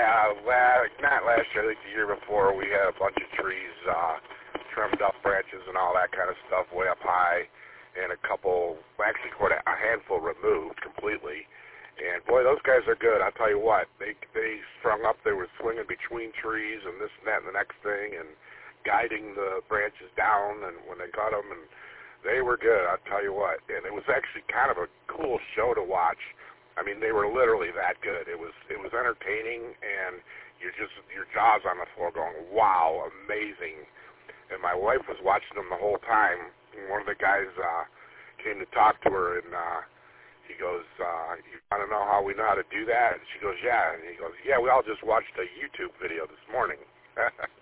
Yeah, not last year, I think the year before, we had a bunch of trees, trimmed up branches and all that kind of stuff way up high, and actually quite a handful removed completely. And boy, those guys are good. I'll tell you what, they strung up, they were swinging between trees and this and that and the next thing, and guiding the branches down, and when they got them, and they were good, I'll tell you what. And it was actually kind of a cool show to watch. I mean, they were literally that good. It was entertaining, and your jaw's on the floor going, wow, amazing. And my wife was watching them the whole time, and one of the guys came to talk to her, and he goes, you want to know how we know how to do that? And she goes, yeah. And he goes, yeah, we all just watched a YouTube video this morning.